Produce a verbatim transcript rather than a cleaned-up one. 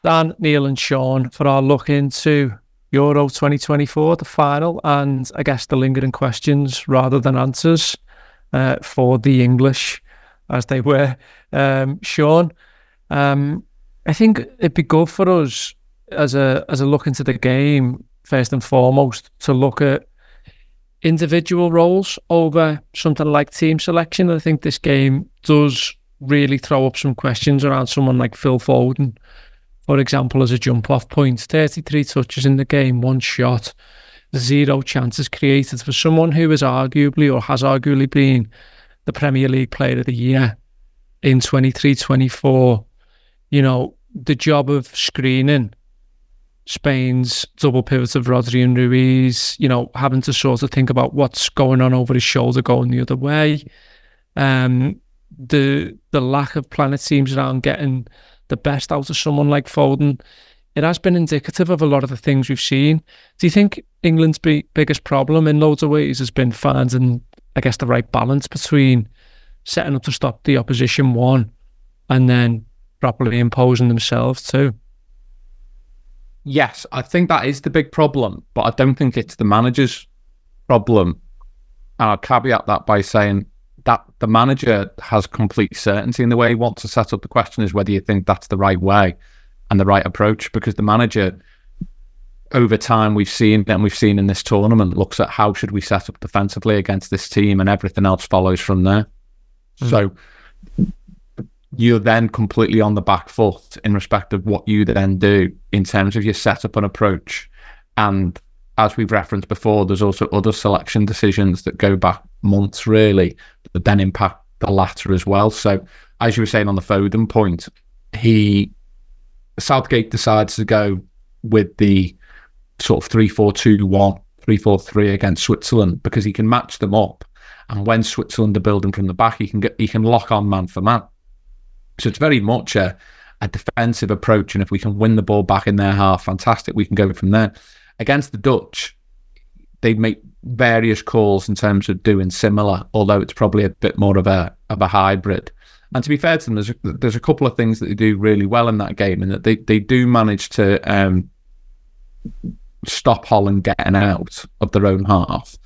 Dan, Neil, and Sean for our look into Euro twenty twenty-four, the final, and I guess the lingering questions rather than answers uh, for the English as they were. Um, Sean, um, I think it'd be good for us as a as a look into the game first and foremost to look at individual roles over something like team selection. I think this game does really throw up some questions around someone like Phil Foden, for example, as a jump-off point. thirty-three touches in the game, one shot, zero chances created for someone who is arguably or has arguably been the Premier League Player of the Year in twenty-three twenty-four. You know, the job of screening Spain's double pivot of Rodri and Ruiz, you know, having to sort of think about what's going on over his shoulder going the other way. Um, the the lack of planet teams around getting the best out of someone like Foden, it has been indicative of a lot of the things we've seen. Do you think England's big, biggest problem in loads of ways has been finding, I guess, the right balance between setting up to stop the opposition, one, and then properly imposing themselves, too? Yes, I think that is the big problem, but I don't think it's the manager's problem. And I'll caveat that by saying that the manager has complete certainty in the way he wants to set up. The question is whether you think that's the right way and the right approach, because the manager, over time, we've seen, and we've seen in this tournament, looks at how should we set up defensively against this team, and everything else follows from there. Mm. So you're then completely on the back foot in respect of what you then do in terms of your setup and approach. And as we've referenced before, there's also other selection decisions that go back months, really, that then impact the latter as well. So as you were saying on the Foden point, he Southgate decides to go with the sort of three four two one, three four three against Switzerland because he can match them up. And when Switzerland are building from the back, he can get he can lock on man for man. So it's very much a, a defensive approach. And if we can win the ball back in their half, fantastic, we can go from there. Against the Dutch, they make various calls in terms of doing similar, although it's probably a bit more of a of a hybrid. And to be fair to them, there's a, there's a couple of things that they do really well in that game, and that they, they do manage to um, stop Holland getting out of their own half.